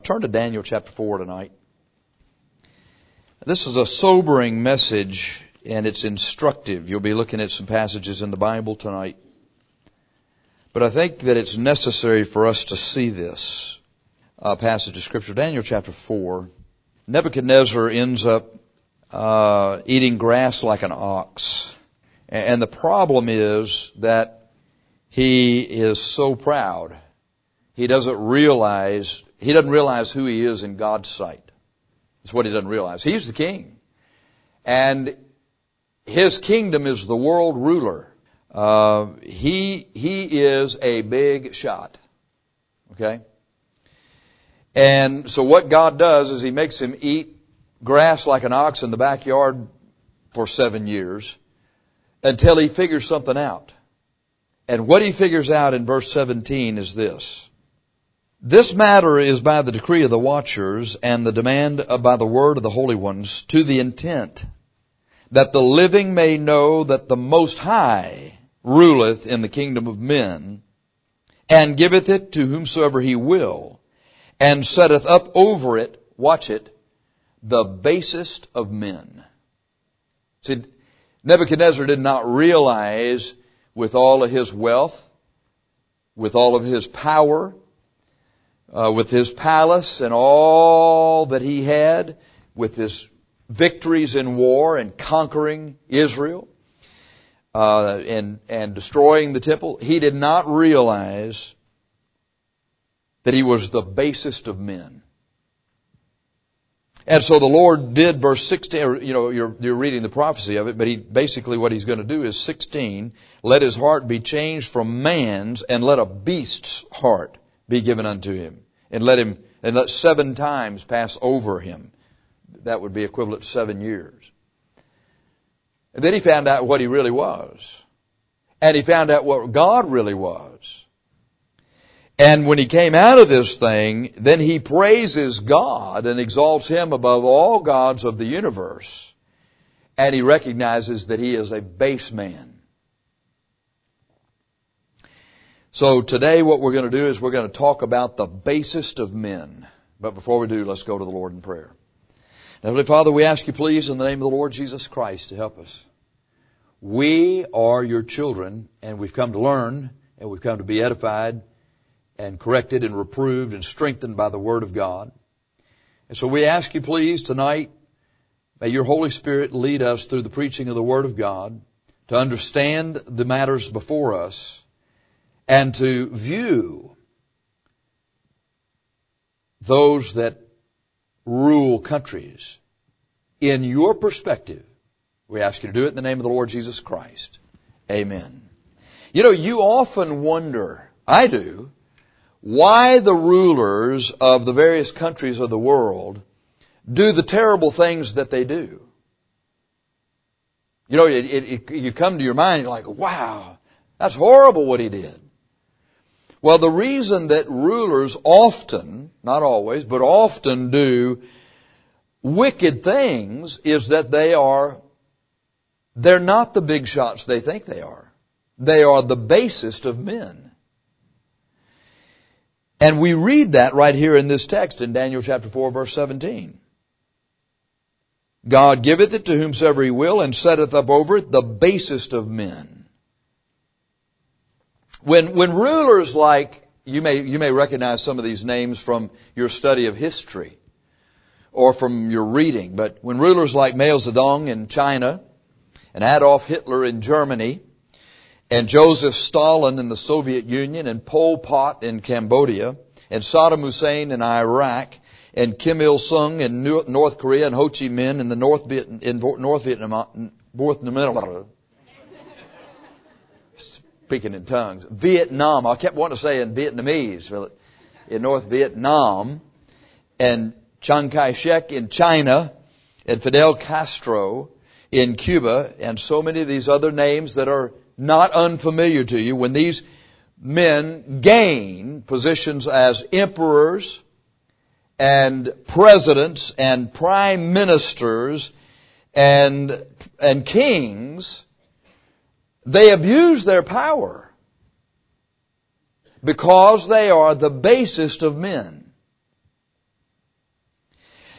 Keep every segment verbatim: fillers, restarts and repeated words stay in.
Turn to Daniel chapter four tonight. This is a sobering message, and it's instructive. You'll be looking at some passages in the Bible tonight. But I think that it's necessary for us to see this uh, passage of Scripture. Daniel chapter four. Nebuchadnezzar ends up uh, eating grass like an ox. And the problem is that he is so proud. He doesn't realize, he doesn't realize who he is in God's sight. That's what he doesn't realize. He's the king. And his kingdom is the world ruler. Uh, he, he is a big shot. Okay? And so what God does is he makes him eat grass like an ox in the backyard for seven years until he figures something out. And what he figures out in verse seventeen is this. This matter is by the decree of the watchers and the demand by the word of the holy ones, to the intent that the living may know that the Most High ruleth in the kingdom of men, and giveth it to whomsoever he will, and setteth up over it, watch it, the basest of men. See, Nebuchadnezzar did not realize, with all of his wealth, with all of his power, Uh, with his palace and all that he had, with his victories in war and conquering Israel, uh, and, and destroying the temple, he did not realize that he was the basest of men. And so the Lord did, verse sixteen, or, you know, you're, you're reading the prophecy of it, but he, basically what he's going to do is sixteen, let his heart be changed from man's, and let a beast's heart be given unto him. And let him, and let seven times pass over him. That would be equivalent to seven years. And then he found out what he really was. And he found out what God really was. And when he came out of this thing, then he praises God and exalts him above all gods of the universe. And he recognizes that he is a base man. So today what we're going to do is we're going to talk about the basest of men. But before we do, let's go to the Lord in prayer. Heavenly Father, we ask you please in the name of the Lord Jesus Christ to help us. We are your children, and we've come to learn, and we've come to be edified and corrected and reproved and strengthened by the Word of God. And so we ask you please tonight, may your Holy Spirit lead us through the preaching of the Word of God to understand the matters before us, and to view those that rule countries in your perspective. We ask you to do it in the name of the Lord Jesus Christ. Amen. You know, you often wonder, I do, why the rulers of the various countries of the world do the terrible things that they do. You know, it, it, it, you come to your mind, you're like, wow, that's horrible what he did. Well, the reason that rulers often, not always, but often do wicked things is that they are, they're not the big shots they think they are. They are the basest of men. And we read that right here in this text in Daniel chapter four, verse seventeen. God giveth it to whomsoever he will, and setteth up over it the basest of men. When, when rulers like, you may, you may recognize some of these names from your study of history or from your reading, but when rulers like Mao Zedong in China and Adolf Hitler in Germany and Joseph Stalin in the Soviet Union and Pol Pot in Cambodia and Saddam Hussein in Iraq and Kim Il-sung in North Korea and Ho Chi Minh in the North, Viet, in North Vietnam, North Vietnam, speaking in tongues, Vietnam. I kept wanting to say in Vietnamese, in North Vietnam, and Chiang Kai-shek in China, and Fidel Castro in Cuba, and so many of these other names that are not unfamiliar to you. When these men gain positions as emperors and presidents and prime ministers and, and kings, they abuse their power because they are the basest of men.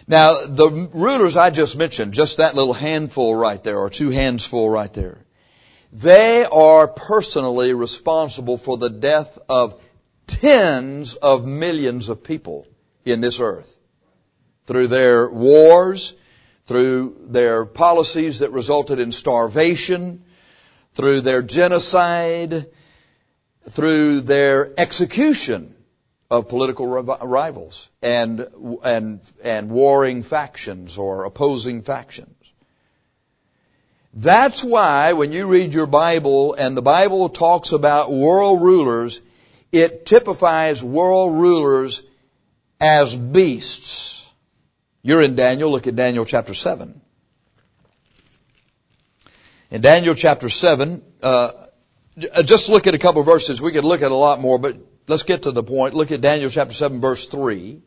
Now, the rulers I just mentioned, just that little handful right there, or two hands full right there, they are personally responsible for the death of tens of millions of people in this earth. Through their wars, through their policies that resulted in starvation, through their genocide, through their execution of political rivals and and and warring factions or opposing factions. That's why when you read your Bible and the Bible talks about world rulers, it typifies world rulers as beasts. You're in Daniel. Look at Daniel chapter seven. In Daniel chapter seven, uh, just look at a couple of verses. We could look at a lot more, but let's get to the point. Look at Daniel chapter seven, verse three.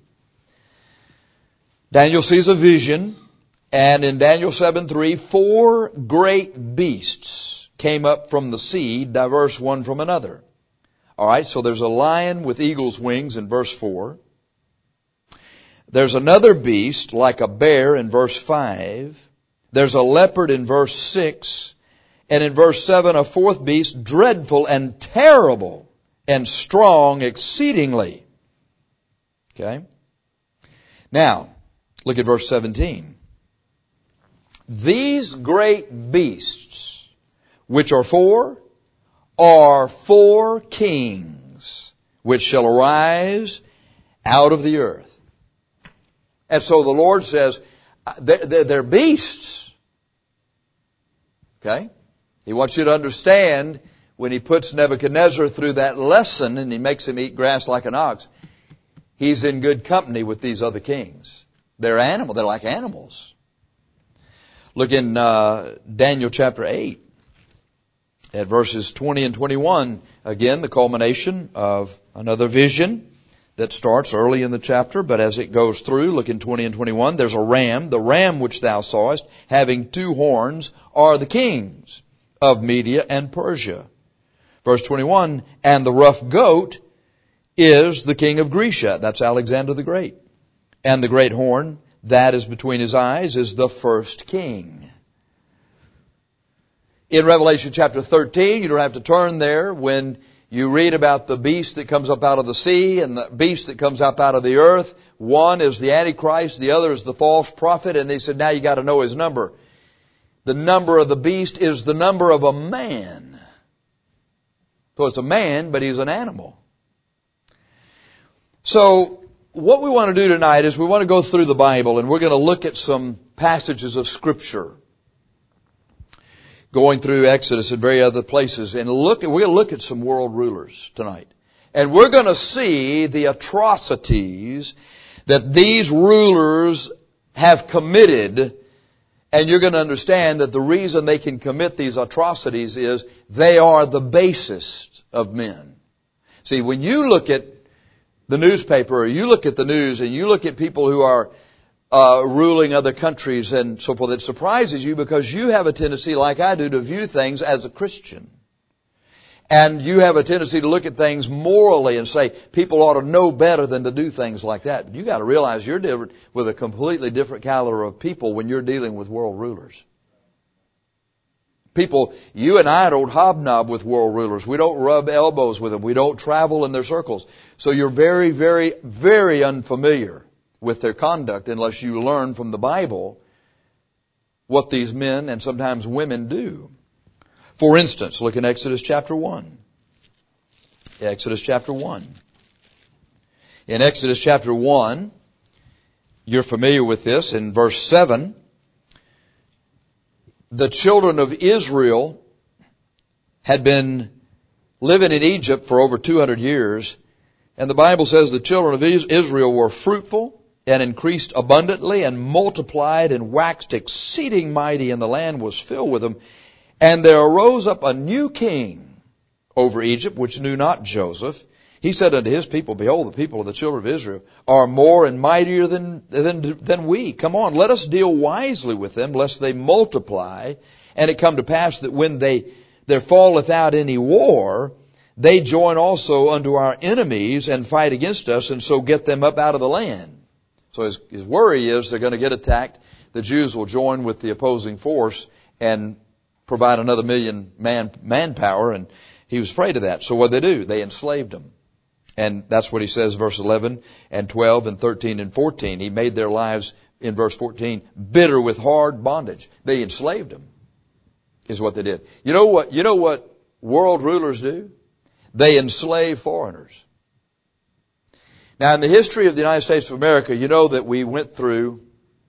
Daniel sees a vision, and in Daniel seven three, four great beasts came up from the sea, diverse one from another. All right, so there's a lion with eagle's wings in verse four. There's another beast like a bear in verse five. There's a leopard in verse six. And in verse seven, a fourth beast, dreadful and terrible and strong exceedingly. Okay? Now, look at verse seventeen. These great beasts, which are four, are four kings, which shall arise out of the earth. And so the Lord says, they're, they're, they're beasts. Okay? He wants you to understand when he puts Nebuchadnezzar through that lesson and he makes him eat grass like an ox, he's in good company with these other kings. They're animal. They're like animals. Look in uh, Daniel chapter eight at verses twenty and twenty-one. Again, the culmination of another vision that starts early in the chapter, but as it goes through, look in twenty and twenty-one, there's a ram. The ram which thou sawest, having two horns, are the kings of Media and Persia. Verse twenty-one, and the rough goat is the king of Grecia. That's Alexander the Great. And the great horn, that is between his eyes, is the first king. In Revelation chapter thirteen, you don't have to turn there, when you read about the beast that comes up out of the sea and the beast that comes up out of the earth. One is the Antichrist, the other is the false prophet, and they said, now you got to know his number. The number of the beast is the number of a man. So it's a man, but he's an animal. So what we want to do tonight is we want to go through the Bible, and we're going to look at some passages of Scripture, going through Exodus and various other places, and look. We're going to look at some world rulers tonight, and we're going to see the atrocities that these rulers have committed. And you're going to understand that the reason they can commit these atrocities is they are the basest of men. See, when you look at the newspaper, or you look at the news, and you look at people who are uh ruling other countries and so forth, it surprises you because you have a tendency, like I do, to view things as a Christian. And you have a tendency to look at things morally and say, people ought to know better than to do things like that. But you got to realize you're dealing with a completely different caliber of people when you're dealing with world rulers. People, you and I don't hobnob with world rulers. We don't rub elbows with them. We don't travel in their circles. So you're very, very, very unfamiliar with their conduct unless you learn from the Bible what these men and sometimes women do. For instance, look in Exodus chapter one. Exodus chapter one. In Exodus chapter one, you're familiar with this, in verse seven, the children of Israel had been living in Egypt for over two hundred years, and the Bible says the children of Israel were fruitful and increased abundantly and multiplied and waxed exceeding mighty, and the land was filled with them. And there arose up a new king over Egypt, which knew not Joseph. He said unto his people, behold, the people of the children of Israel are more and mightier than, than, than we. Come on, let us deal wisely with them, lest they multiply. And it come to pass that when they, there falleth out any war, they join also unto our enemies and fight against us, and so get them up out of the land. So his, his worry is they're going to get attacked. The Jews will join with the opposing force and provide another million man manpower, and he was afraid of that. So what did they do? They enslaved them. And that's what he says, verse eleven and twelve and thirteen and fourteen. He made their lives, in verse fourteen, bitter with hard bondage. They enslaved them, is what they did. You know what, you know what world rulers do? They enslave foreigners. Now, in the history of the United States of America, you know that we went through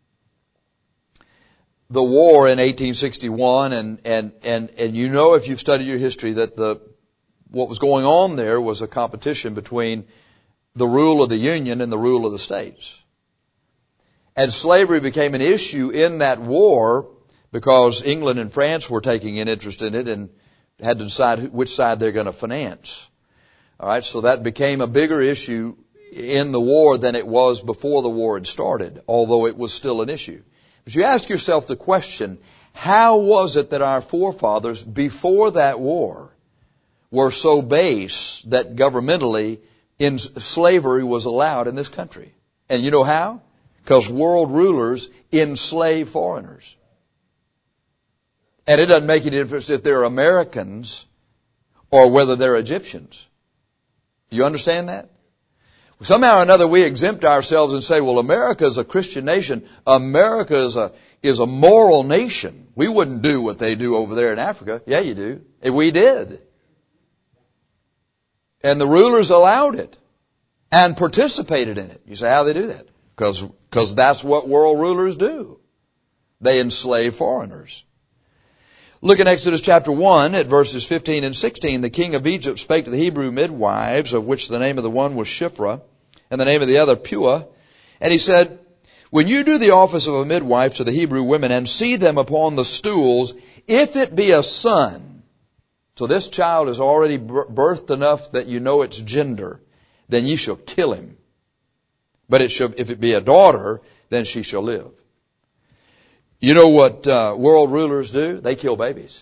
the war in eighteen sixty-one, and, and, and, and you know, if you've studied your history, that the, what was going on there was a competition between the rule of the Union and the rule of the states. And slavery became an issue in that war because England and France were taking an interest in it and had to decide which side they're going to finance. All right, so that became a bigger issue in the war than it was before the war had started, although it was still an issue. But you ask yourself the question, how was it that our forefathers before that war were so base that governmentally in slavery was allowed in this country? And you know how? Because world rulers enslave foreigners. And it doesn't make any difference if they're Americans or whether they're Egyptians. Do you understand that? Somehow or another we exempt ourselves and say, well, America is a Christian nation. America is a, is a moral nation. We wouldn't do what they do over there in Africa. Yeah, you do. And we did. And the rulers allowed it and participated in it. You say, how do they do that? Because, because that's what world rulers do. They enslave foreigners. Look in Exodus chapter one at verses fifteen and sixteen. The king of Egypt spake to the Hebrew midwives, of which the name of the one was Shiphrah, and the name of the other Puah. And he said, when you do the office of a midwife to the Hebrew women and see them upon the stools, if it be a son, so this child is already birthed enough that you know its gender, then ye shall kill him. But it shall, if it be a daughter, then she shall live. You know what uh, world rulers do? They kill babies.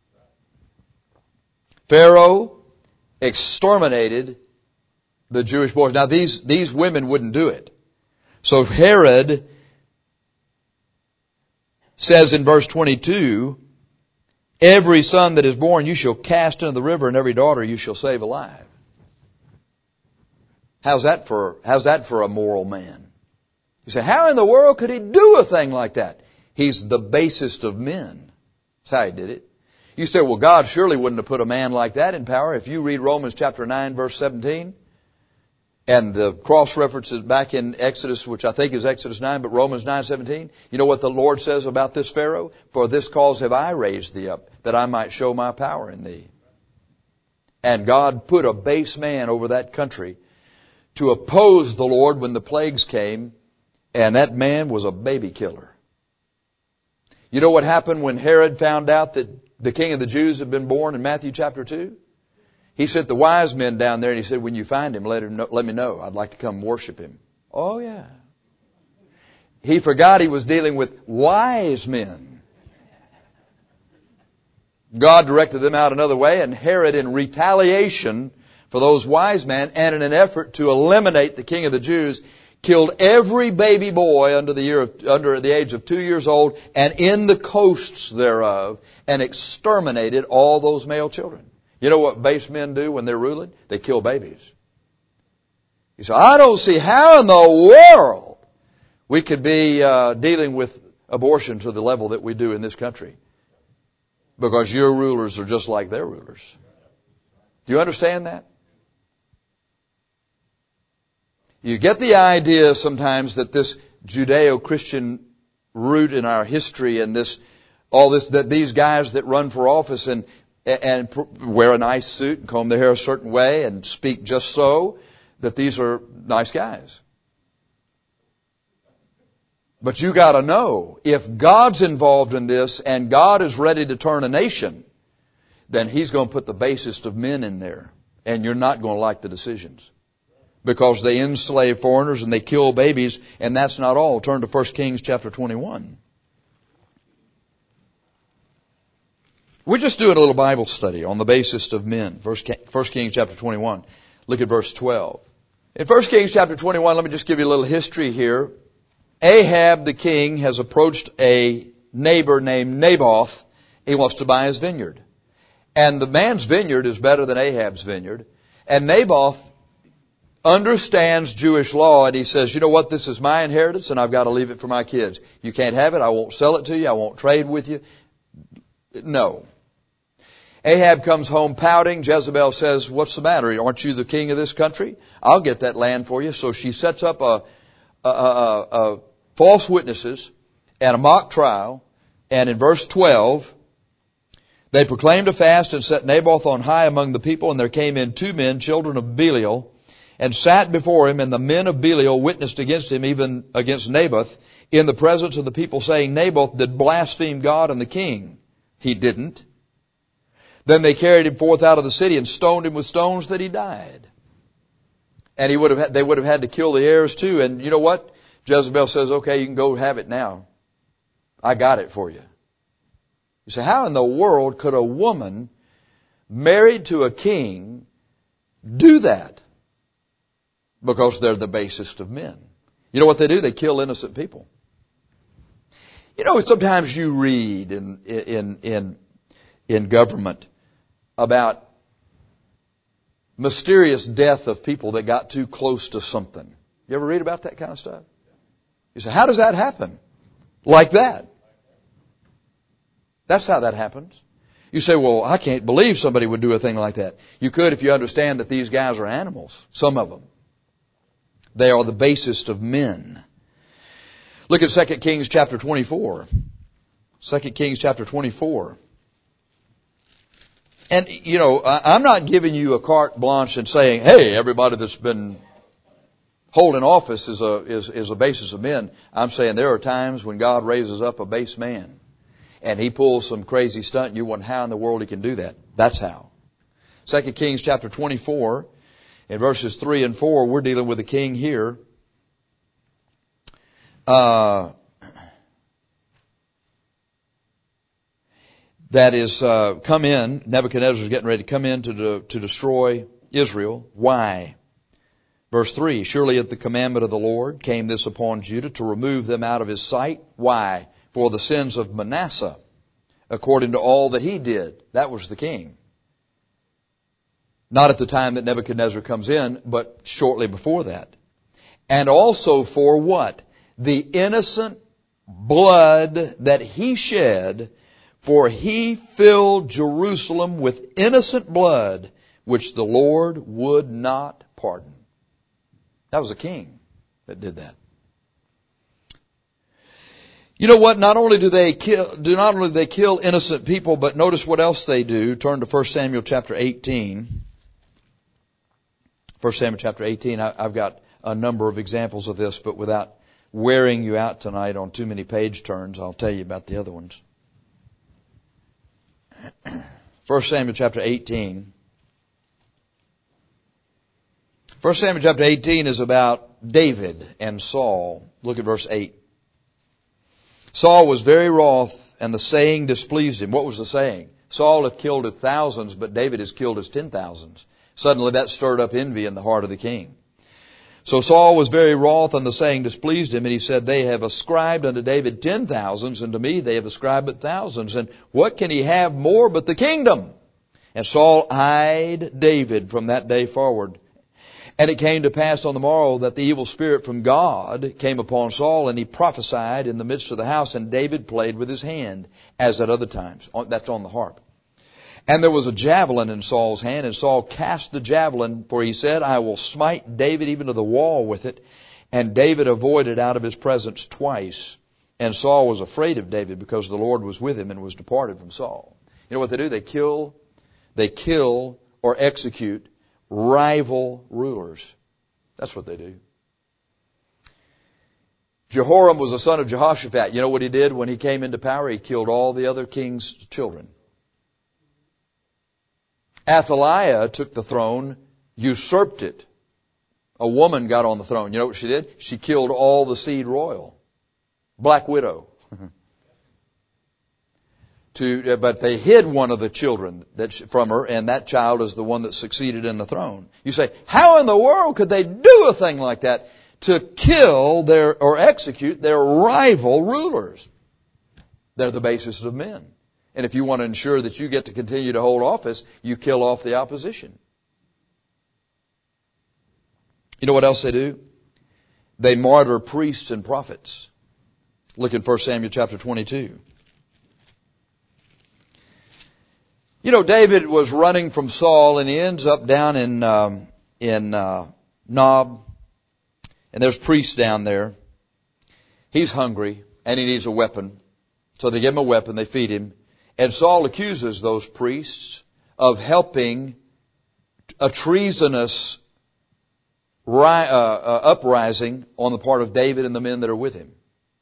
Pharaoh exterminated the Jewish boys. Now these, these women wouldn't do it. So Herod says in verse twenty-two, every son that is born you shall cast into the river, and every daughter you shall save alive. How's that for, how's that for a moral man? You say, how in the world could he do a thing like that? He's the basest of men. That's how he did it. You say, well, God surely wouldn't have put a man like that in power. If you read Romans chapter nine, verse seventeen, and the cross references back in Exodus, which I think is Exodus nine, but Romans nine seventeen, you know what the Lord says about this Pharaoh? For this cause have I raised thee up, that I might show my power in thee. And God put a base man over that country to oppose the Lord when the plagues came, and that man was a baby killer. You know what happened when Herod found out that the king of the Jews had been born in Matthew chapter two? He sent the wise men down there and he said, when you find him, let him know, let me know. I'd like to come worship him. Oh yeah. He forgot he was dealing with wise men. God directed them out another way, and Herod, in retaliation for those wise men and in an effort to eliminate the king of the Jews, killed every baby boy under the year of, under the age of two years old and in the coasts thereof, and exterminated all those male children. You know what base men do when they're ruling? They kill babies. You say, I don't see how in the world we could be uh, dealing with abortion to the level that we do in this country. Because your rulers are just like their rulers. Do you understand that? You get the idea sometimes that this Judeo-Christian root in our history and this, all this, that these guys that run for office and, and wear a nice suit and comb their hair a certain way and speak just so, that these are nice guys. But you gotta know, if God's involved in this and God is ready to turn a nation, then He's going to put the basest of men in there. And you're not going to like the decisions. Because they enslave foreigners and they kill babies, and that's not all. Turn to First Kings chapter twenty-one. We're just doing a little Bible study on the basest of men. First Kings chapter twenty-one. Look at verse twelve. In First Kings chapter twenty-one, let me just give you a little history here. Ahab the king has approached a neighbor named Naboth. He wants to buy his vineyard. And the man's vineyard is better than Ahab's vineyard. And Naboth understands Jewish law, and he says, you know what, this is my inheritance and I've got to leave it for my kids. You can't have it. I won't sell it to you. I won't trade with you. No. Ahab comes home pouting. Jezebel says, what's the matter? Aren't you the king of this country? I'll get that land for you. So she sets up a, a, a, a false witnesses and a mock trial. And in verse twelve, they proclaimed a fast and set Naboth on high among the people, and there came in two men, children of Belial, and sat before him, and the men of Belial witnessed against him, even against Naboth, in the presence of the people, saying, Naboth did blaspheme God and the king. He didn't. Then they carried him forth out of the city and stoned him with stones that he died. And he would have, they would have had to kill the heirs too. And you know what? Jezebel says, okay, you can go have it now. I got it for you. You say, how in the world could a woman married to a king do that? Because they're the basest of men. You know what they do? They kill innocent people. You know, sometimes you read in, in, in, in government about mysterious death of people that got too close to something. You ever read about that kind of stuff? You say, how does that happen? Like that. That's how that happens. You say, well, I can't believe somebody would do a thing like that. You could if you understand that these guys are animals. Some of them. They are the basest of men. Look at Second Kings chapter twenty-four. Second Kings chapter twenty-four. And, you know, I'm not giving you a carte blanche and saying, hey, everybody that's been holding office is a, is, is a basis of men. I'm saying there are times when God raises up a base man and he pulls some crazy stunt and you wonder how in the world he can do that. That's how. Second Kings chapter twenty-four. In verses three and four, we're dealing with a king here. Uh, that is uh, come in. Nebuchadnezzar is getting ready to come in to, de- to destroy Israel. Why? Verse three, surely at the commandment of the Lord came this upon Judah to remove them out of his sight. Why? For the sins of Manasseh, according to all that he did. That was the king. Not at the time that Nebuchadnezzar comes in, but shortly before that. And also for what? The innocent blood that he shed, for he filled Jerusalem with innocent blood, which the Lord would not pardon. That was a king that did that. You know what? Not only do they kill, do not only do they kill innocent people, but notice what else they do. Turn to First Samuel chapter eighteen. First Samuel chapter eighteen, I've got a number of examples of this, but without wearing you out tonight on too many page turns, I'll tell you about the other ones. First Samuel chapter eighteen. First Samuel chapter eighteen is about David and Saul. Look at verse eight. Saul was very wroth, and the saying displeased him. What was the saying? Saul hath killed his thousands, but David has killed his ten thousands. Suddenly that stirred up envy in the heart of the king. So Saul was very wroth, and the saying displeased him, and he said, they have ascribed unto David ten thousands, and to me they have ascribed but thousands, and what can he have more but the kingdom? And Saul eyed David from that day forward. And it came to pass on the morrow that the evil spirit from God came upon Saul, and he prophesied in the midst of the house, and David played with his hand, as at other times. That's on the harp. And there was a javelin in Saul's hand, and Saul cast the javelin, for he said, I will smite David even to the wall with it. And David avoided out of his presence twice. And Saul was afraid of David, because the Lord was with him and was departed from Saul. You know what they do? They kill, they kill or execute rival rulers. That's what they do. Jehoram was the son of Jehoshaphat. You know what he did when he came into power? He killed all the other king's children. Athaliah took the throne, usurped it. A woman got on the throne. You know what she did? She killed all the seed royal. Black widow. to, but they hid one of the children that she, from her, and that child is the one that succeeded in the throne. You say, how in the world could they do a thing like that? to kill their, or execute their rival rulers. They're the basis of men. And if you want to ensure that you get to continue to hold office, you kill off the opposition. You know what else they do? They martyr priests and prophets. Look in First Samuel chapter twenty-two. You know, David was running from Saul, and he ends up down in um, in uh, Nob, and there's priests down there. He's hungry, and he needs a weapon. So they give him a weapon, they feed him. And Saul accuses those priests of helping a treasonous ri- uh, uh, uprising on the part of David and the men that are with him.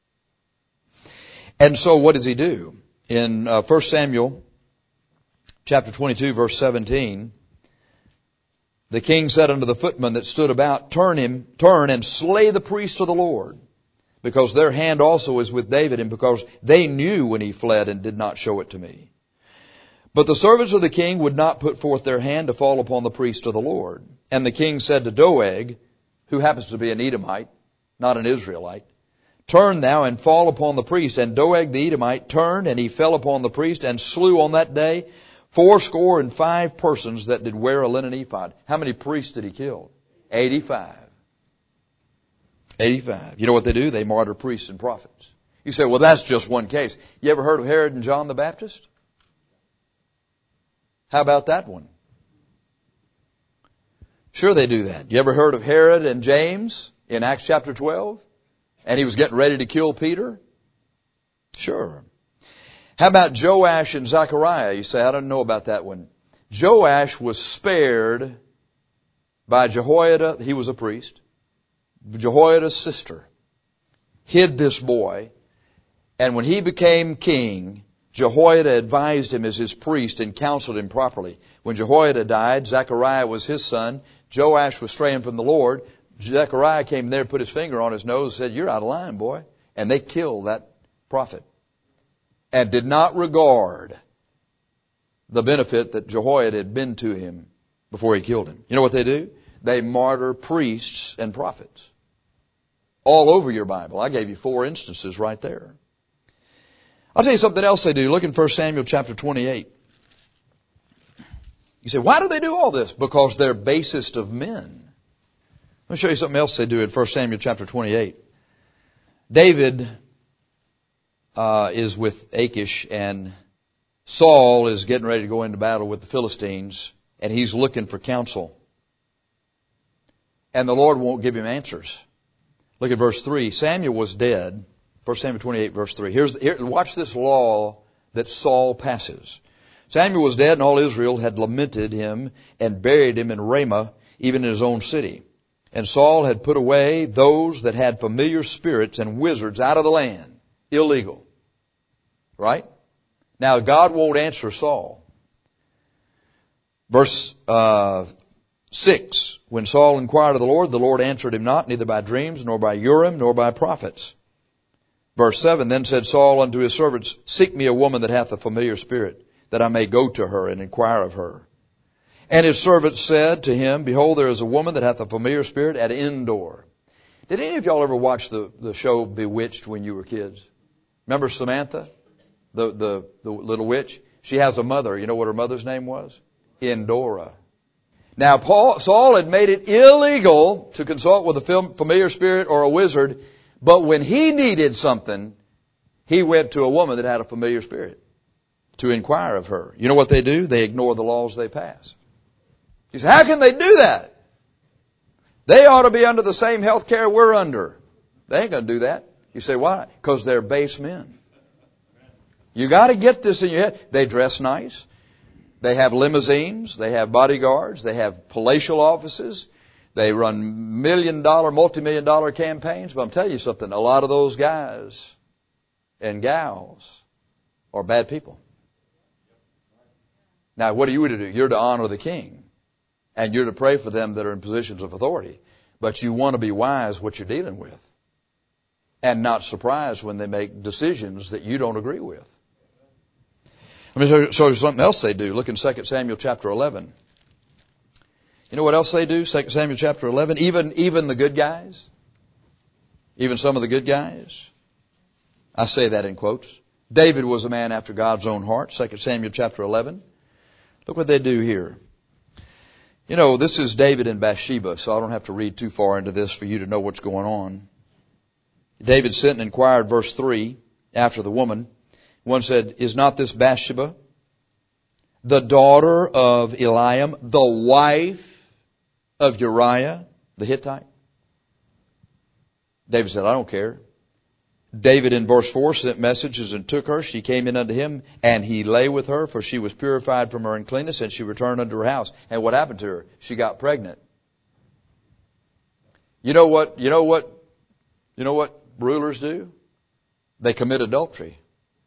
And so what does he do? In uh, First Samuel chapter twenty-two, verse seventeen, the king said unto the footmen that stood about, Turn him, turn and slay the priests of the Lord, because their hand also is with David, and because they knew when he fled and did not show it to me. But the servants of the king would not put forth their hand to fall upon the priest of the Lord. And the king said to Doeg, who happens to be an Edomite, not an Israelite, Turn thou and fall upon the priest. And Doeg the Edomite turned, and he fell upon the priest, and slew on that day fourscore and five persons that did wear a linen ephod. How many priests did he kill? Eighty-five. Eighty-five. You know what they do? They martyr priests and prophets. You say, well, that's just one case. You ever heard of Herod and John the Baptist? How about that one? Sure they do that. You ever heard of Herod and James in Acts chapter twelve? And he was getting ready to kill Peter? Sure. How about Joash and Zechariah? You say, I don't know about that one. Joash was spared by Jehoiada. He was a priest. Jehoiada's sister hid this boy. And when he became king, Jehoiada advised him as his priest and counseled him properly. When Jehoiada died, Zechariah was his son. Joash was straying from the Lord. Zechariah came there, put his finger on his nose, and said, You're out of line, boy. And they killed that prophet and did not regard the benefit that Jehoiada had been to him before he killed him. You know what they do? They martyr priests and prophets. All over your Bible. I gave you four instances right there. I'll tell you something else they do. Look in First Samuel chapter twenty-eight. You say, why do they do all this? Because they're basest of men. Let me show you something else they do in First Samuel chapter twenty-eight. David uh, is with Achish, and Saul is getting ready to go into battle with the Philistines, and he's looking for counsel. And the Lord won't give him answers. Look at verse three. Samuel was dead. First Samuel twenty-eight, verse three. Here's, here, watch this law that Saul passes. Samuel was dead, and all Israel had lamented him and buried him in Ramah, even in his own city. And Saul had put away those that had familiar spirits and wizards out of the land. Illegal. Right? Now, God won't answer Saul. Verse uh, six. When Saul inquired of the Lord, the Lord answered him not, neither by dreams, nor by Urim, nor by prophets. Verse seven. Then said Saul unto his servants, Seek me a woman that hath a familiar spirit, that I may go to her and inquire of her. And his servants said to him, Behold, there is a woman that hath a familiar spirit at Endor. Did any of y'all ever watch the, the show Bewitched when you were kids? Remember Samantha, the, the, the little witch? She has a mother. You know what her mother's name was? Endora. Now, Paul, Saul had made it illegal to consult with a familiar spirit or a wizard, but when he needed something, he went to a woman that had a familiar spirit to inquire of her. You know what they do? They ignore the laws they pass. You say, how can they do that? They ought to be under the same health care we're under. They ain't going to do that. You say, why? Because they're base men. You got to get this in your head. They dress nice. They have limousines. They have bodyguards. They have palatial offices. They run million dollar, multi-million dollar campaigns. But I'm telling you something, a lot of those guys and gals are bad people. Now, what are you to do? You're to honor the king. And you're to pray for them that are in positions of authority. But you want to be wise what you're dealing with. And not surprised when they make decisions that you don't agree with. Let me show you something else they do. Look in Second Samuel chapter eleven. You know what else they do? Second Samuel chapter eleven. Even, even the good guys. Even some of the good guys. I say that in quotes. David was a man after God's own heart. Second Samuel chapter eleven. Look what they do here. You know, this is David and Bathsheba, so I don't have to read too far into this for you to know what's going on. David sent and inquired, verse three, after the woman. One said, is not this Bathsheba, the daughter of Eliam, the wife of Uriah the Hittite? David said, I don't care. David in verse four sent messages and took her. She came in unto him, and he lay with her, for she was purified from her uncleanness, and she returned unto her house. And what happened to her? She got pregnant. You know what, you know what, you know what rulers do? They commit adultery.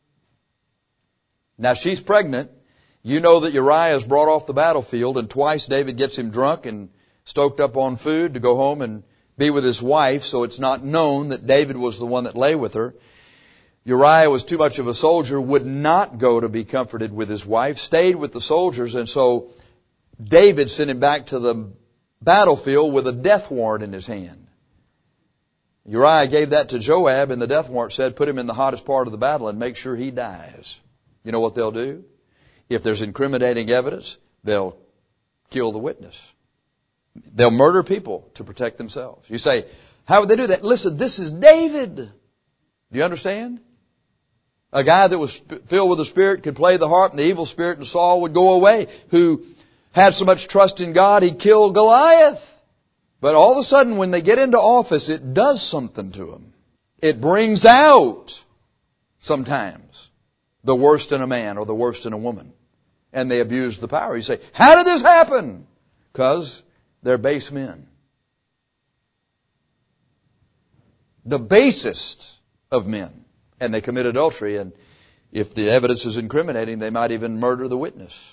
Now she's pregnant. You know that Uriah is brought off the battlefield, and twice David gets him drunk and stoked up on food to go home and be with his wife, so it's not known that David was the one that lay with her. Uriah was too much of a soldier, would not go to be comforted with his wife, stayed with the soldiers, and so David sent him back to the battlefield with a death warrant in his hand. Uriah gave that to Joab, and the death warrant said, put him in the hottest part of the battle and make sure he dies. You know what they'll do? If there's incriminating evidence, they'll kill the witness. They'll murder people to protect themselves. You say, how would they do that? Listen, this is David. Do you understand? A guy that was filled with the Spirit could play the harp, and the evil spirit in Saul would go away, who had so much trust in God, he killed Goliath. But all of a sudden, when they get into office, it does something to them. It brings out, sometimes, the worst in a man or the worst in a woman. And they abuse the power. You say, how did this happen? Because they're base men. The basest of men. And they commit adultery, and if the evidence is incriminating, they might even murder the witness.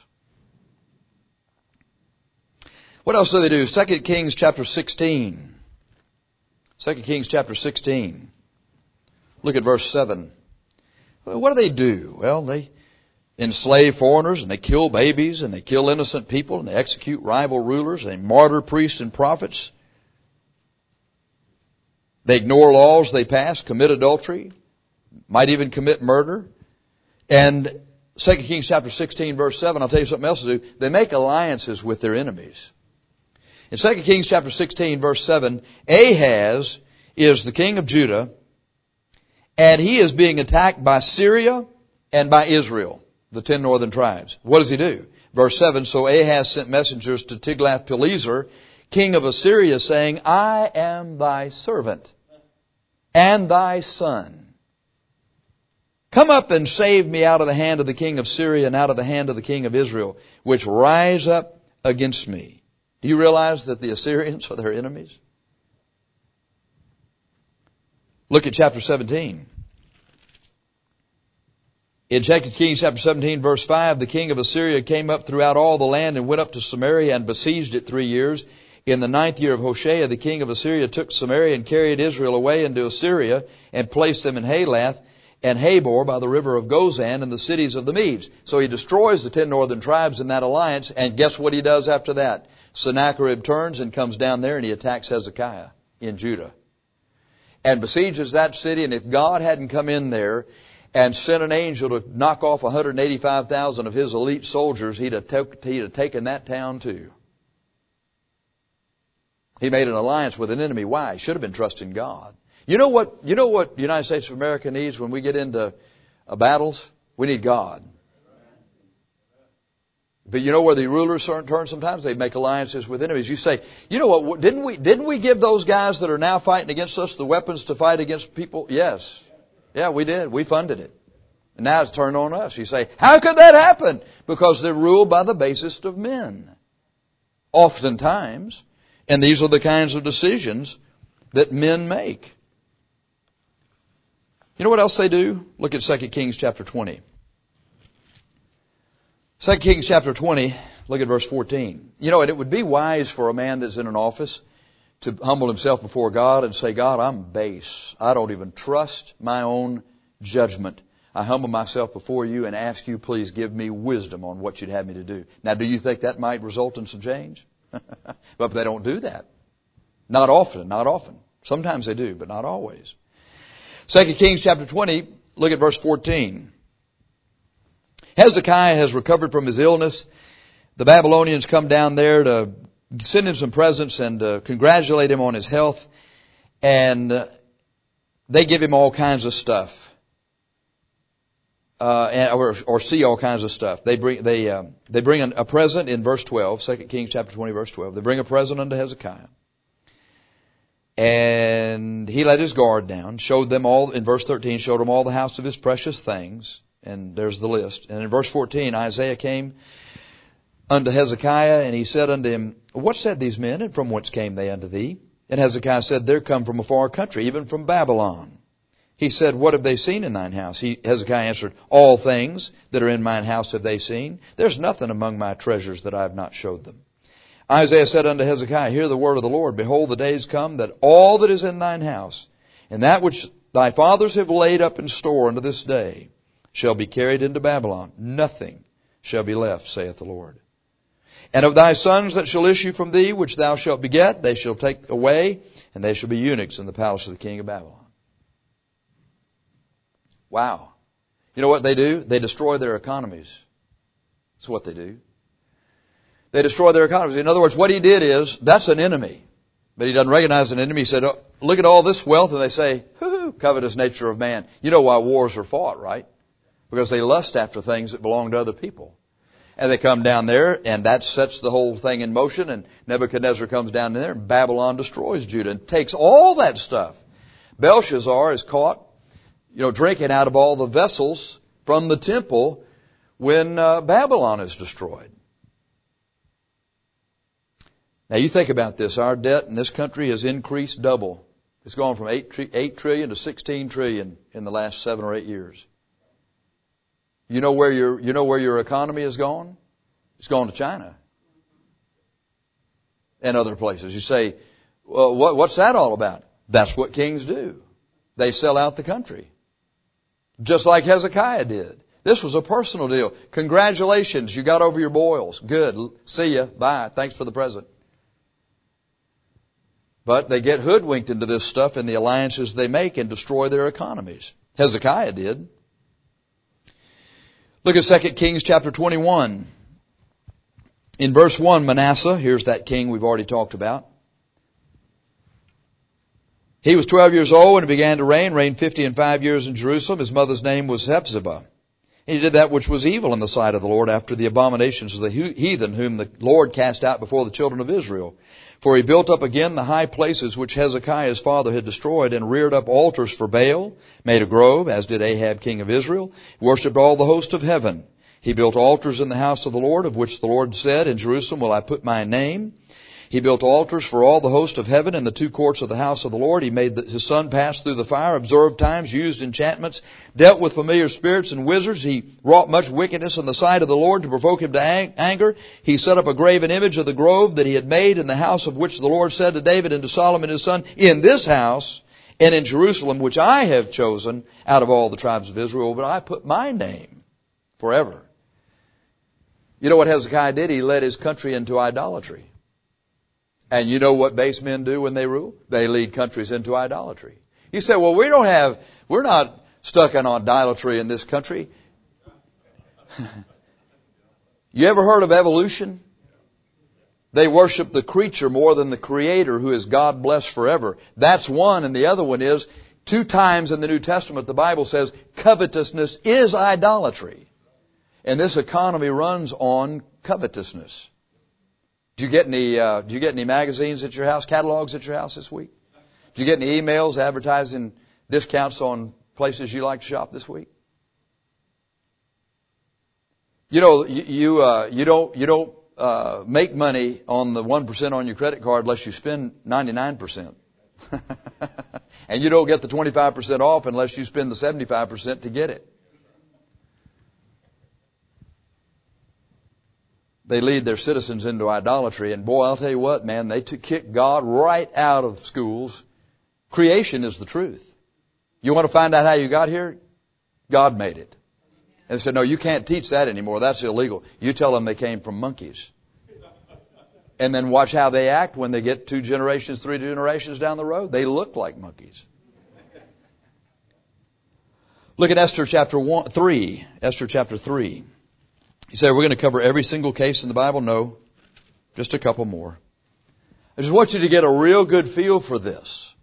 What else do they do? Second Kings chapter sixteen. Second Kings chapter sixteen. Look at verse seven. Well, what do they do? Well, they enslave foreigners, and they kill babies, and they kill innocent people, and they execute rival rulers, and they martyr priests and prophets. They ignore laws they pass, commit adultery, might even commit murder. And Second Kings chapter sixteen verse seven, I'll tell you something else to do. They make alliances with their enemies. In Second Kings chapter sixteen verse seven, Ahaz is the king of Judah, and he is being attacked by Syria and by Israel, the ten northern tribes. What does he do? Verse seven, so Ahaz sent messengers to Tiglath-Pileser, king of Assyria, saying, I am thy servant and thy son. Come up and save me out of the hand of the king of Syria and out of the hand of the king of Israel, which rise up against me. Do you realize that the Assyrians are their enemies? Look at chapter seventeen. In Second Kings chapter seventeen verse five, the king of Assyria came up throughout all the land and went up to Samaria and besieged it three years. In the ninth year of Hoshea, the king of Assyria took Samaria and carried Israel away into Assyria and placed them in Halath and Habor by the river of Gozan and the cities of the Medes. So he destroys the ten northern tribes in that alliance, and guess what he does after that? Sennacherib turns and comes down there and he attacks Hezekiah in Judah and besieges that city. And if God hadn't come in there and sent an angel to knock off one hundred eighty-five thousand of his elite soldiers, he'd have, t- he'd have taken that town too. He made an alliance with an enemy. Why? He should have been trusting God. You know what, you know what the United States of America needs when we get into uh, battles? We need God. But you know where the rulers turn sometimes? They make alliances with enemies. You say, you know what, didn't we, didn't we give those guys that are now fighting against us the weapons to fight against people? Yes. Yeah, we did. We funded it. And now it's turned on us. You say, how could that happen? Because they're ruled by the basest of men. Oftentimes. And these are the kinds of decisions that men make. You know what else they do? Look at Second Kings chapter twenty. Second Kings chapter twenty, look at verse fourteen. You know, and it would be wise for a man that's in an office to humble himself before God and say, God, I'm base. I don't even trust my own judgment. I humble myself before you and ask you, please give me wisdom on what you'd have me to do. Now, do you think that might result in some change? But they don't do that. Not often, not often. Sometimes they do, but not always. Second Kings chapter twenty, look at verse fourteen. Hezekiah has recovered from his illness. The Babylonians come down there to send him some presents and uh, congratulate him on his health. And uh, they give him all kinds of stuff. Uh, and, or, or see all kinds of stuff. They bring, they, uh, they bring a, a present in verse twelve, Second Kings chapter twenty, verse twelve. They bring a present unto Hezekiah. And he let his guard down, showed them all, in verse thirteen, showed them all the house of his precious things. And there's the list. And in verse fourteen, Isaiah came unto Hezekiah, and he said unto him, What said these men, and from whence came they unto thee? And Hezekiah said, They're come from a far country, even from Babylon. He said, What have they seen in thine house? He, Hezekiah answered, All things that are in mine house have they seen. There's nothing among my treasures that I have not showed them. Isaiah said unto Hezekiah, Hear the word of the Lord. Behold, the days come that all that is in thine house, and that which thy fathers have laid up in store unto this day, shall be carried into Babylon. Nothing shall be left, saith the Lord. And of thy sons that shall issue from thee, which thou shalt beget, they shall take away, and they shall be eunuchs in the palace of the king of Babylon. Wow. You know what they do? They destroy their economies. That's what they do. They destroy their economies. In other words, what he did is, that's an enemy. But he doesn't recognize an enemy. He said, oh, look at all this wealth, and they say, hoo-hoo, covetous nature of man. You know why wars are fought, right? Because they lust after things that belong to other people. And they come down there, and that sets the whole thing in motion, and Nebuchadnezzar comes down there, and Babylon destroys Judah and takes all that stuff. Belshazzar is caught, you know, drinking out of all the vessels from the temple when uh, Babylon is destroyed. Now you think about this. Our debt in this country has increased double. It's gone from eight, eight trillion to sixteen trillion in the last seven or eight years. You know where your, you know where your economy has gone? It's gone to China and other places. You say, well, what, what's that all about? That's what kings do. They sell out the country. Just like Hezekiah did. This was a personal deal. Congratulations, you got over your boils. Good. See ya. Bye. Thanks for the present. But they get hoodwinked into this stuff in the alliances they make and destroy their economies. Hezekiah did. Look at Second Kings chapter twenty-one. In verse one, Manasseh, here's that king we've already talked about. He was twelve years old when he began to reign, reigned fifty and five years in Jerusalem. His mother's name was Hephzibah. He did that which was evil in the sight of the Lord after the abominations of the heathen whom the Lord cast out before the children of Israel. For he built up again the high places which Hezekiah his father had destroyed, and reared up altars for Baal, made a grove, as did Ahab king of Israel, worshipped all the host of heaven. He built altars in the house of the Lord, of which the Lord said, In Jerusalem will I put my name. He built altars for all the host of heaven in the two courts of the house of the Lord. He made his son pass through the fire, observed times, used enchantments, dealt with familiar spirits and wizards. He wrought much wickedness in the sight of the Lord to provoke him to anger. He set up a graven image of the grove that he had made in the house of which the Lord said to David and to Solomon his son, In this house and in Jerusalem, which I have chosen out of all the tribes of Israel, but I put my name forever. You know what Hezekiah did? He led his country into idolatry. And you know what base men do when they rule? They lead countries into idolatry. You say, well, we don't have, we're not stuck in idolatry in this country. You ever heard of evolution? They worship the creature more than the Creator, who is God blessed forever. That's one. And the other one is, two times in the New Testament, the Bible says covetousness is idolatry. And this economy runs on covetousness. Did you get any, uh, did you get any magazines at your house, catalogs at your house this week? Did you get any emails advertising discounts on places you like to shop this week? You know, you, you, uh, you don't, you don't, uh, make money on the one percent on your credit card unless you spend ninety-nine percent. And you don't get the twenty-five percent off unless you spend the seventy-five percent to get it. They lead their citizens into idolatry. And boy, I'll tell you what, man, they took, kicked God right out of schools. Creation is the truth. You want to find out how you got here? God made it. And they said, no, you can't teach that anymore. That's illegal. You tell them they came from monkeys. And then watch how they act when they get two generations, three generations down the road. They look like monkeys. Look at Esther chapter one, three. Esther chapter three. You say, we're going to cover every single case in the Bible? No. Just a couple more. I just want you to get a real good feel for this.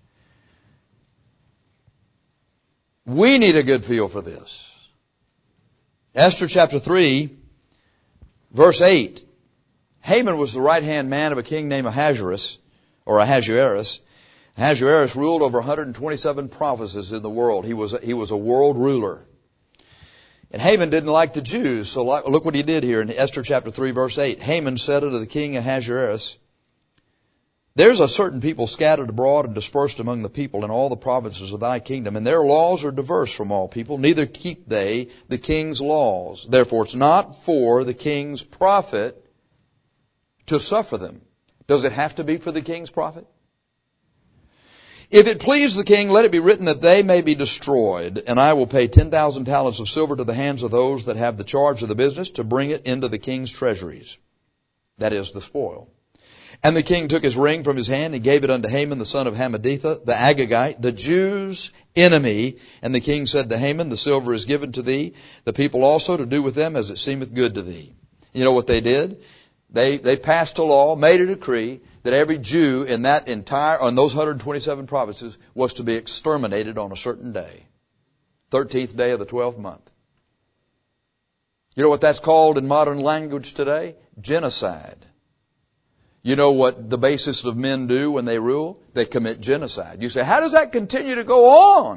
We need a good feel for this. Esther chapter three, verse eight. Haman was the right-hand man of a king named Ahasuerus, or Ahasuerus. Ahasuerus ruled over one hundred twenty-seven provinces in the world. He was, he was a world ruler. And Haman didn't like the Jews, so look what he did here in Esther chapter three, verse eight. Haman said unto the king Ahasuerus, there's a certain people scattered abroad and dispersed among the people in all the provinces of thy kingdom, and their laws are diverse from all people, neither keep they the king's laws. Therefore it's not for the king's profit to suffer them. Does it have to be for the king's profit? If it please the king, let it be written that they may be destroyed, and I will pay ten thousand talents of silver to the hands of those that have the charge of the business to bring it into the king's treasuries. That is the spoil. And the king took his ring from his hand and gave it unto Haman the son of Hammedatha, the Agagite, the Jews' enemy. And the king said to Haman, the silver is given to thee, the people also to do with them as it seemeth good to thee. You know what they did? They, they passed a law, made a decree, that every Jew in that entire, on those one hundred twenty-seven provinces was to be exterminated on a certain day. thirteenth day of the twelfth month. You know what that's called in modern language today? Genocide. You know what the basis of men do when they rule? They commit genocide. You say, how does that continue to go on?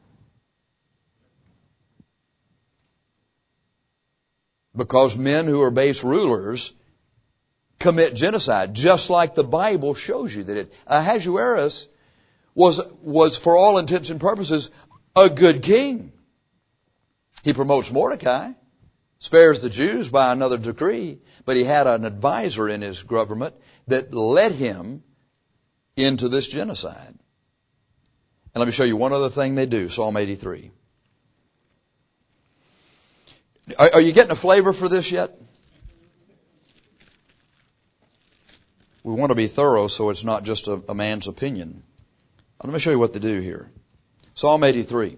Because men who are base rulers commit genocide, just like the Bible shows you that it. Ahasuerus was, was for all intents and purposes a good king. He promotes Mordecai, spares the Jews by another decree, but he had an advisor in his government that led him into this genocide. And let me show you one other thing they do, Psalm eighty-three. Are, are you getting a flavor for this yet? We want to be thorough so it's not just a, a man's opinion. Let me show you what they do here. Psalm eighty-three.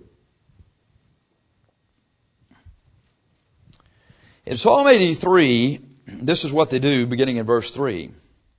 In Psalm eighty-three, this is what they do beginning in verse three.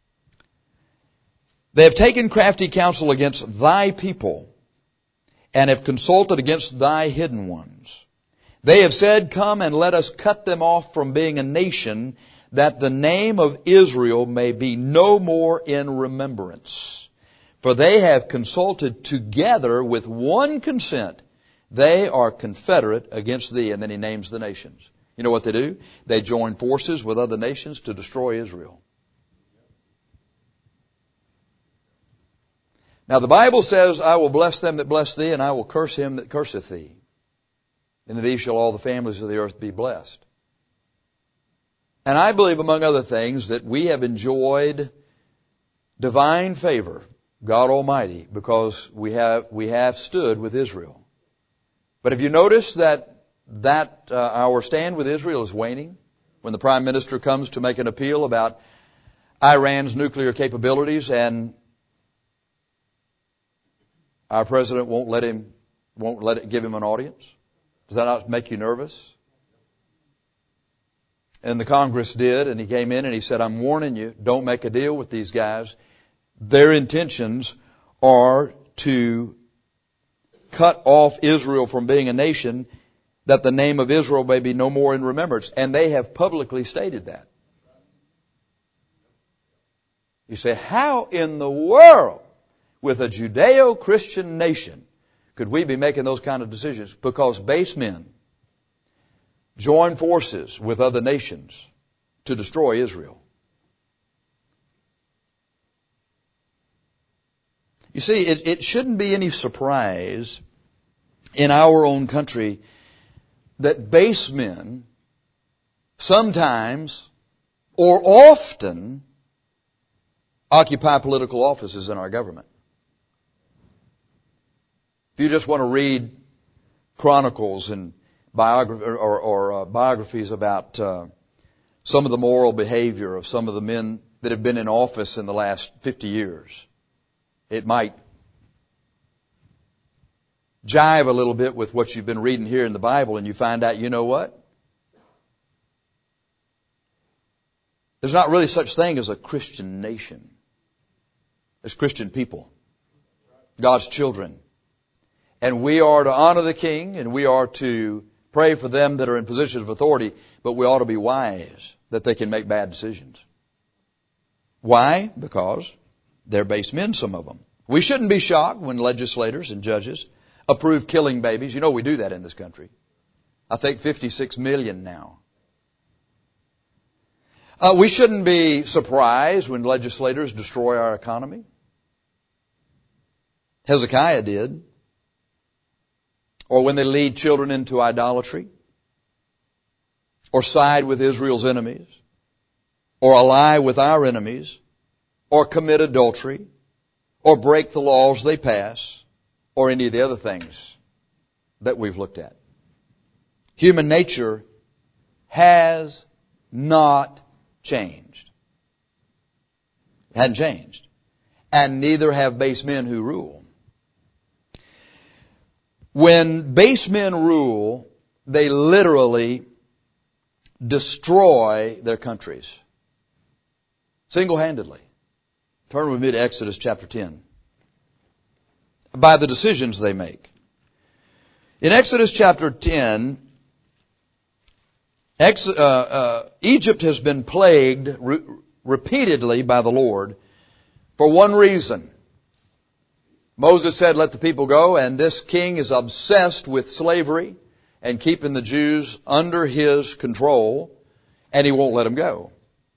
They have taken crafty counsel against thy people and have consulted against thy hidden ones. They have said, come and let us cut them off from being a nation, that the name of Israel may be no more in remembrance. For they have consulted together with one consent. They are confederate against thee. And then he names the nations. You know what they do? They join forces with other nations to destroy Israel. Now the Bible says, I will bless them that bless thee, and I will curse him that curseth thee. And in thee shall all the families of the earth be blessed. And I believe, among other things, that we have enjoyed divine favor, God Almighty, because we have, we have stood with Israel. But have you noticed that, that, uh, our stand with Israel is waning? When the Prime Minister comes to make an appeal about Iran's nuclear capabilities, and our President won't let him, won't let it give him an audience? Does that not make you nervous? And the Congress did, and he came in and he said, I'm warning you, don't make a deal with these guys. Their intentions are to cut off Israel from being a nation, that the name of Israel may be no more in remembrance. And they have publicly stated that. You say, how in the world, with a Judeo-Christian nation, could we be making those kind of decisions? Because base men join forces with other nations to destroy Israel. You see, it, it shouldn't be any surprise in our own country that base men sometimes or often occupy political offices in our government. If you just want to read chronicles and biography or, or uh, biographies about uh, some of the moral behavior of some of the men that have been in office in the last fifty years. It might jive a little bit with what you've been reading here in the Bible, and you find out, you know what? There's not really such thing as a Christian nation. There's Christian people, God's children. And we are to honor the king, and we are to pray for them that are in positions of authority, but we ought to be wise that they can make bad decisions. Why? Because they're base men, some of them. We shouldn't be shocked when legislators and judges approve killing babies. You know we do that in this country. I think fifty-six million now. Uh, we shouldn't be surprised when legislators destroy our economy. Hezekiah did. Or when they lead children into idolatry. Or side with Israel's enemies. Or ally with our enemies. Or commit adultery. Or break the laws they pass. Or any of the other things that we've looked at. Human nature has not changed. It hadn't changed. And neither have base men who rule. When base men rule, they literally destroy their countries. Single-handedly. Turn with me to Exodus chapter ten. By the decisions they make. In Exodus chapter ten, Ex, uh, uh, Egypt has been plagued re- repeatedly by the Lord for one reason. Moses said, let the people go, and this king is obsessed with slavery and keeping the Jews under his control, and he won't let them go.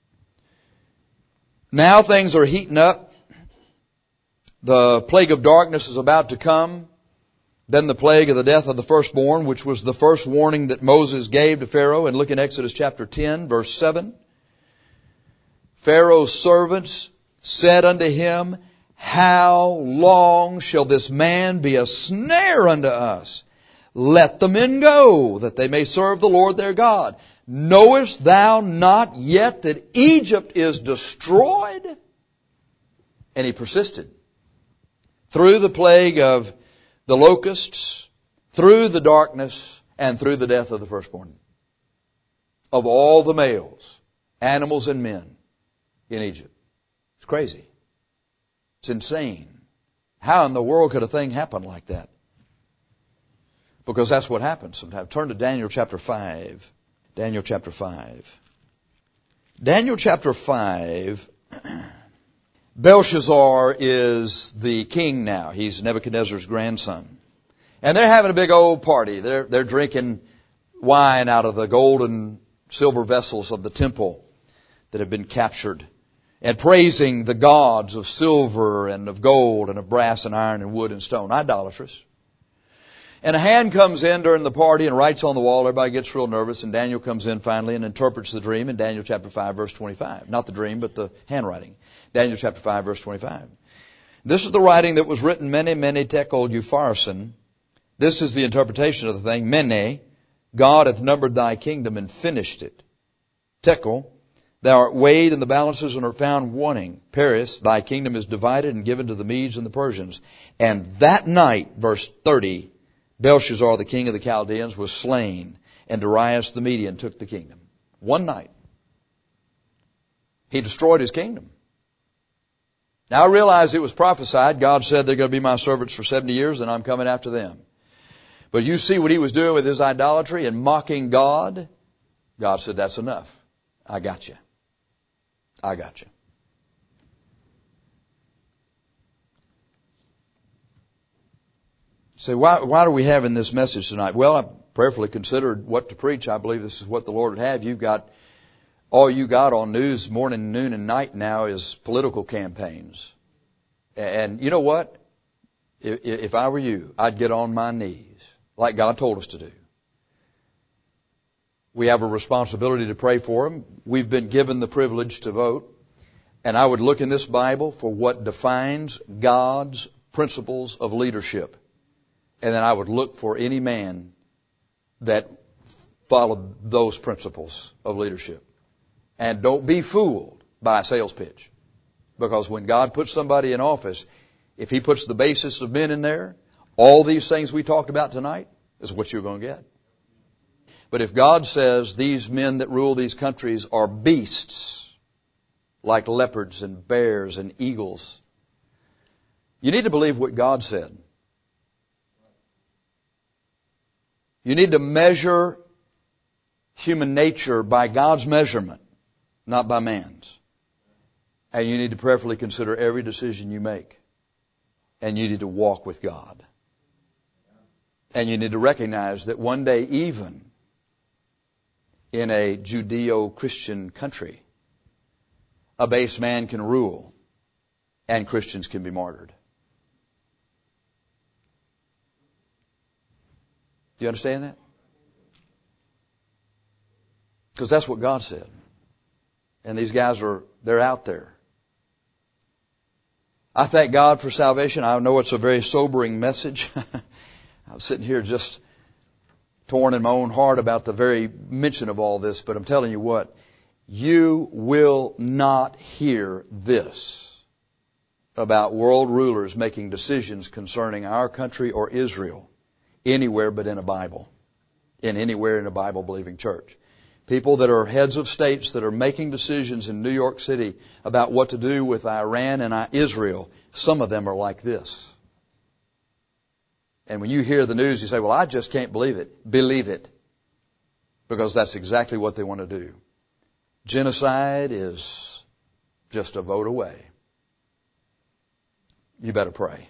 Now things are heating up. The plague of darkness is about to come. Then the plague of the death of the firstborn, which was the first warning that Moses gave to Pharaoh. And look in Exodus chapter ten, verse seven. Pharaoh's servants said unto him, how long shall this man be a snare unto us? Let the men go, that they may serve the Lord their God. Knowest thou not yet that Egypt is destroyed? And he persisted. Through the plague of the locusts, through the darkness, and through the death of the firstborn. Of all the males, animals and men in Egypt. It's crazy. It's insane. How in the world could a thing happen like that? Because that's what happens sometimes. Turn to Daniel chapter five. Daniel chapter five. Daniel chapter five. Belshazzar is the king now. He's Nebuchadnezzar's grandson. And they're having a big old party. They're, they're drinking wine out of the gold and silver vessels of the temple that have been captured. And praising the gods of silver and of gold and of brass and iron and wood and stone. Idolatrous. And a hand comes in during the party and writes on the wall. Everybody gets real nervous. And Daniel comes in finally and interprets the dream in Daniel chapter five, verse twenty-five. Not the dream, but the handwriting. Daniel chapter five, verse twenty-five. This is the writing that was written, Mene, Mene, Tekel, Upharsin. This is the interpretation of the thing. Mene, God hath numbered thy kingdom and finished it. Tekel, thou art weighed in the balances and art found wanting. Paris, thy kingdom is divided and given to the Medes and the Persians. And that night, verse thirty, Belshazzar, the king of the Chaldeans, was slain, and Darius the Median took the kingdom. One night. He destroyed his kingdom. Now I realize it was prophesied. God said they're going to be my servants for seventy years and I'm coming after them. But you see what he was doing with his idolatry and mocking God. God said, that's enough. I got you. I got you. Say, why, why are we having this message tonight? Well, I prayerfully considered what to preach. I believe this is what the Lord would have. You've got, all you got on news morning, noon, and night now is political campaigns. And you know what? If, if I were you, I'd get on my knees like God told us to do. We have a responsibility to pray for them. We've been given the privilege to vote. And I would look in this Bible for what defines God's principles of leadership. And then I would look for any man that followed those principles of leadership. And don't be fooled by a sales pitch. Because when God puts somebody in office, if He puts the basis of men in there, all these things we talked about tonight is what you're going to get. But if God says these men that rule these countries are beasts, like leopards and bears and eagles, you need to believe what God said. You need to measure human nature by God's measurement, not by man's. And you need to prayerfully consider every decision you make. And you need to walk with God. And you need to recognize that one day, even in a Judeo-Christian country, a base man can rule and Christians can be martyred. Do you understand that? Because that's what God said. And these guys are, they're out there. I thank God for salvation. I know it's a very sobering message. I was sitting here just torn in my own heart about the very mention of all this, but I'm telling you what, you will not hear this about world rulers making decisions concerning our country or Israel anywhere but in a Bible, in anywhere in a Bible-believing church. People that are heads of states that are making decisions in New York City about what to do with Iran and Israel, some of them are like this. And when you hear the news, you say, well, I just can't believe it. Believe it. Because that's exactly what they want to do. Genocide is just a vote away. You better pray.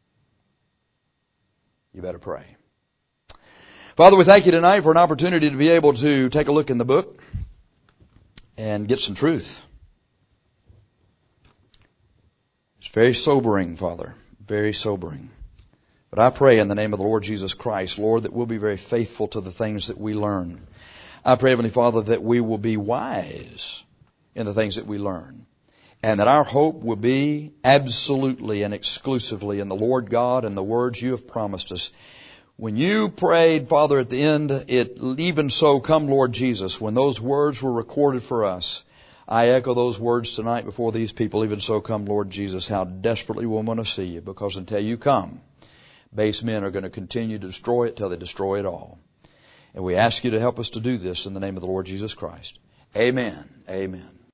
You better pray. Father, we thank you tonight for an opportunity to be able to take a look in the book and get some truth. It's very sobering, Father, very sobering. But I pray in the name of the Lord Jesus Christ, Lord, that we'll be very faithful to the things that we learn. I pray, Heavenly Father, that we will be wise in the things that we learn. And that our hope will be absolutely and exclusively in the Lord God and the words you have promised us. When you prayed, Father, at the end, it even so come, Lord Jesus, when those words were recorded for us, I echo those words tonight before these people, even so come, Lord Jesus, how desperately we want to see you, because until you come, base men are going to continue to destroy it till they destroy it all. And we ask you to help us to do this in the name of the Lord Jesus Christ. Amen. Amen.